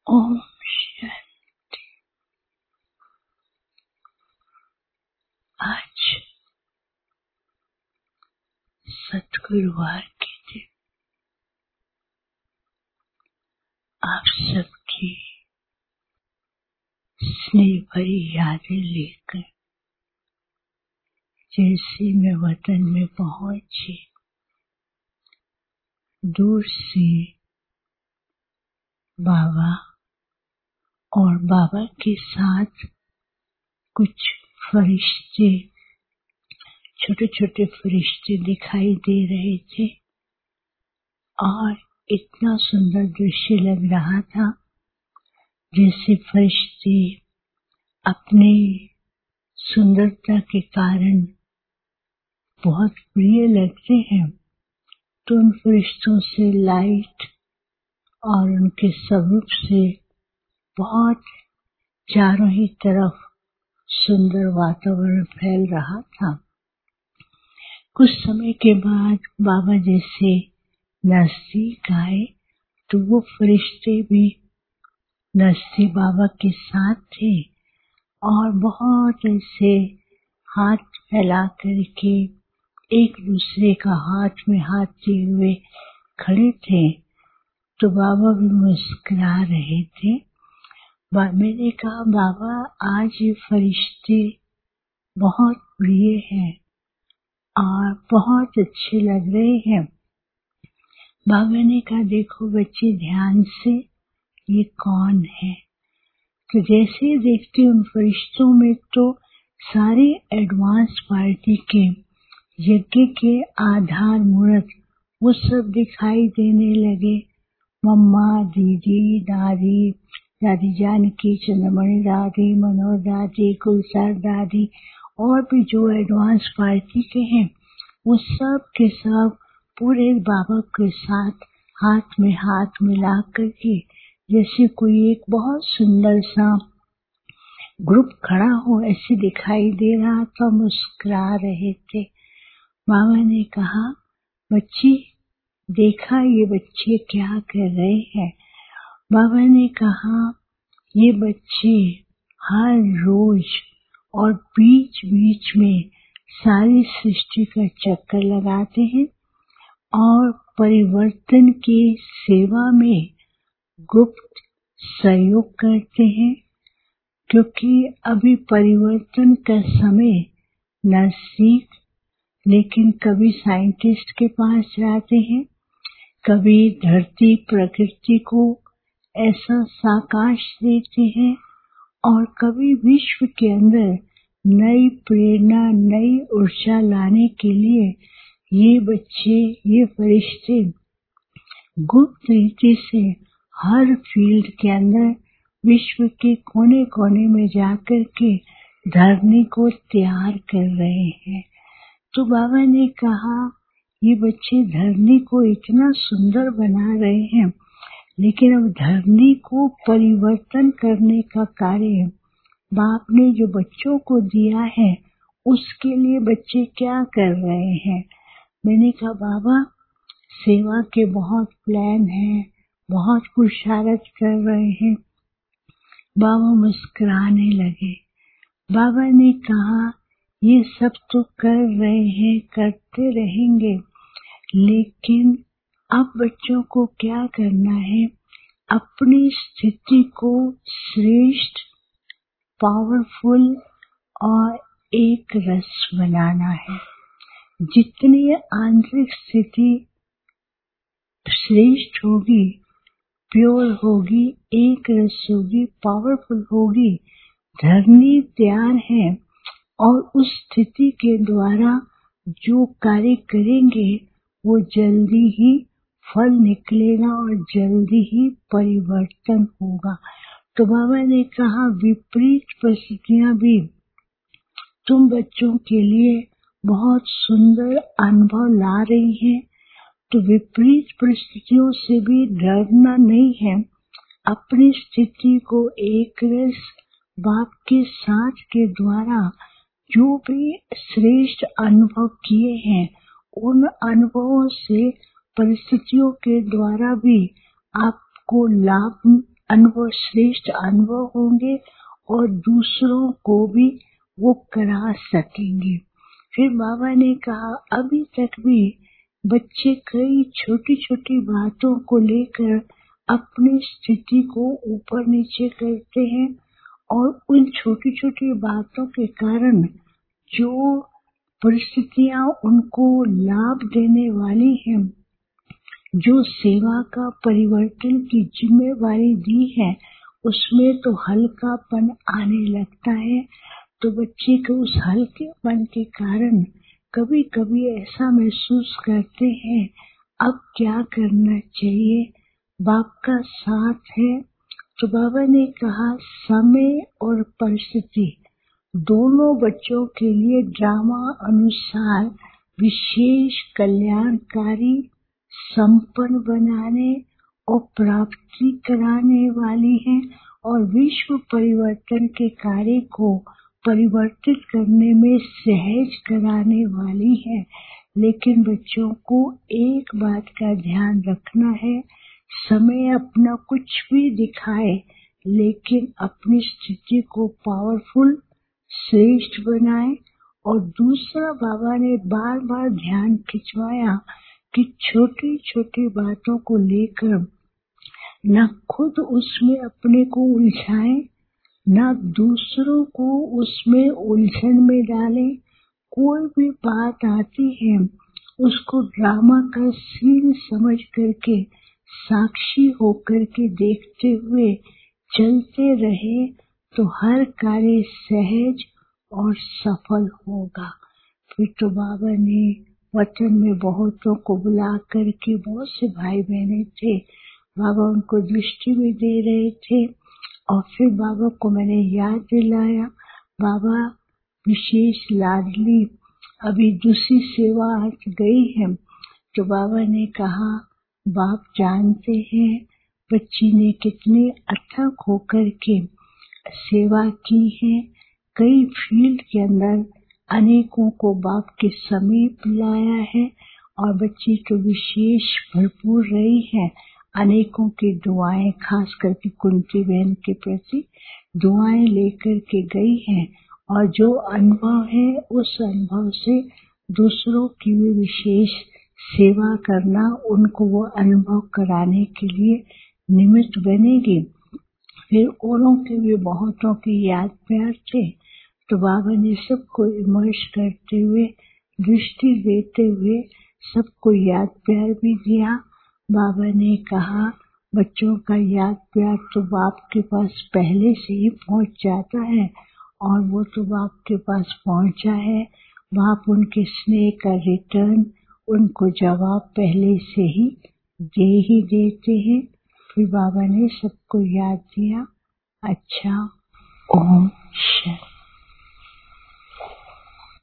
ओम शांति। आज सतगुरुवार के दिन आप सबकी स्नेह भरी यादें लेकर जैसे मैं वतन में पहुंची, दूर से बाबा और बाबा के साथ कुछ फरिश्ते, छोटे छोटे फरिश्ते दिखाई दे रहे थे और इतना सुंदर दृश्य लग रहा था जैसे फरिश्ते अपने सुंदरता के कारण बहुत प्रिय लगते हैं। तो उन फरिश्तों से लाइट और उनके स्वरूप से बहुत चारों ही तरफ सुंदर वातावरण फैल रहा था। कुछ समय के बाद बाबा जैसे नजदीक आए तो वो फरिश्ते भी नजदीक बाबा के साथ थे और बहुत ऐसे हाथ फैला करके एक दूसरे का हाथ में हाथ लिए हुए खड़े थे। तो बाबा भी मुस्कुरा रहे थे। मैंने कहा, बाबा आज ये फरिश्ते बहुत प्रिय हैं और बहुत अच्छे लग रहे हैं। बाबा ने कहा, देखो बच्चे ध्यान से, ये कौन है? तो जैसे ही देखते उन फरिश्तों में तो सारे एडवांस पार्टी के यज्ञ के आधार मूर्त वो सब दिखाई देने लगे। मम्मा, दीदी, दादी, दादी जानकी, चंद्रमणि दादी, मनोज दादी, गुलजार दादी और भी जो एडवांस पार्टी के हैं वो सब के सब पूरे बाबा के साथ हाथ में हाथ मिला करके जैसे कोई एक बहुत सुंदर सा ग्रुप खड़ा हो ऐसे दिखाई दे रहा था। मुस्कुरा रहे थे। बाबा ने कहा, बच्ची देखा ये बच्चे क्या कर रहे हैं? बाबा ने कहा, ये बच्चे हर रोज और बीच बीच में सारी सृष्टि का चक्कर लगाते हैं और परिवर्तन की सेवा में गुप्त सहयोग करते हैं, क्योंकि अभी परिवर्तन का समय नजदीक। लेकिन कभी साइंटिस्ट के पास जाते हैं, कभी धरती प्रकृति को ऐसा साकाश देते हैं और कभी विश्व के अंदर नई प्रेरणा, नई ऊर्जा लाने के लिए ये बच्चे, ये फरिश्ते गुप्त रीति से हर फील्ड के अंदर विश्व के कोने कोने में जाकर के धरनी को तैयार कर रहे हैं। तो बाबा ने कहा, ये बच्चे धरनी को इतना सुंदर बना रहे हैं, लेकिन अब धरनी को परिवर्तन करने का कार्य बाप ने जो बच्चों को दिया है उसके लिए बच्चे क्या कर रहे हैं? मैंने कहा, बाबा सेवा के बहुत प्लान हैं, बहुत पुरुषार्थ कर रहे हैं। बाबा मुस्कुराने लगे। बाबा ने कहा, ये सब तो कर रहे हैं, करते रहेंगे, लेकिन अब बच्चों को क्या करना है? अपनी स्थिति को श्रेष्ठ, पावरफुल और एक रस बनाना है। जितनी आंतरिक स्थिति श्रेष्ठ होगी, प्योर होगी, एक रस होगी, पावरफुल होगी, धरनी तैयार है और उस स्थिति के द्वारा जो कार्य करेंगे वो जल्दी ही फल निकलेगा और जल्दी ही परिवर्तन होगा। तो बाबा ने कहा, विपरीत परिस्थितियां भी तुम बच्चों के लिए बहुत सुंदर अनुभव ला रही हैं। तो विपरीत परिस्थितियों से भी डरना नहीं है। अपनी स्थिति को एक रस बाप के साथ के द्वारा जो भी श्रेष्ठ अनुभव किए हैं उन अनुभवों से परिस्थितियों के द्वारा भी आपको लाभ अनुभव, श्रेष्ठ अनुभव होंगे और दूसरों को भी वो करा सकेंगे। फिर बाबा ने कहा अभी तक भी बच्चे कई छोटी छोटी बातों को लेकर अपनी स्थिति को ऊपर नीचे करते हैं और उन छोटी छोटी बातों के कारण जो परिस्थितियां उनको लाभ देने वाली हैं, जो सेवा का परिवर्तन की जिम्मेवारी दी है, उसमें तो हल्कापन आने लगता है। तो बच्चे को उस हल्केपन के कारण कभी कभी ऐसा महसूस करते हैं अब क्या करना चाहिए, बाप का साथ है। तो बाबा ने कहा समय और परिस्थिति दोनों बच्चों के लिए ड्रामा अनुसार विशेष कल्याणकारी, संपन्न बनाने और प्राप्ति कराने वाली है और विश्व परिवर्तन के कार्य को परिवर्तित करने में सहज कराने वाली है। लेकिन बच्चों को एक बात का ध्यान रखना है, समय अपना कुछ भी दिखाए लेकिन अपनी स्थिति को पावरफुल, श्रेष्ठ बनाए। और दूसरा बाबा ने बार बार ध्यान खिंचवाया कि छोटी छोटी बातों को लेकर न खुद उसमें अपने को उलझाएं, न दूसरों को उसमें उलझन में डालें। कोई भी बात आती है उसको ड्रामा का सीन समझ करके साक्षी होकर के देखते हुए चलते रहे तो हर कार्य सहज और सफल होगा। फिर तो बाबा ने वतन में बहुतों को बुला करके, बहुत से भाई बहने थे, बाबा उनको दृष्टि भी दे रहे थे। और फिर बाबा को मैंने याद दिलाया, बाबा विशेष लाडली अभी दूसरी सेवा आज गई है। तो बाबा ने कहा बाप जानते हैं बच्ची ने कितने अथक होकर के सेवा की है, कई फील्ड के अंदर अनेकों को बाप के समीप लाया है और बच्ची तो विशेष भरपूर रही है। अनेकों की दुआएं, खास करके कुंती बहन के प्रति दुआएं लेकर के गई हैं और जो अनुभव है उस अनुभव से दूसरों की भी विशेष सेवा करना, उनको वो अनुभव कराने के लिए निमित्त बनेगी। फिर औरों के भी बहुतों की याद प्यार थे। तो बाबा ने सबको इमर्श करते हुए, दृष्टि देते हुए सबको याद प्यार भी दिया। बाबा ने कहा बच्चों का याद प्यार तो बाप के पास पहले से ही पहुंच जाता है और वो तो बाप के पास पहुंचा है। बाप उनके स्नेह का रिटर्न, उनको जवाब पहले से ही देते हैं। फिर बाबा ने सबको याद दिया। अच्छा, ओम शांति।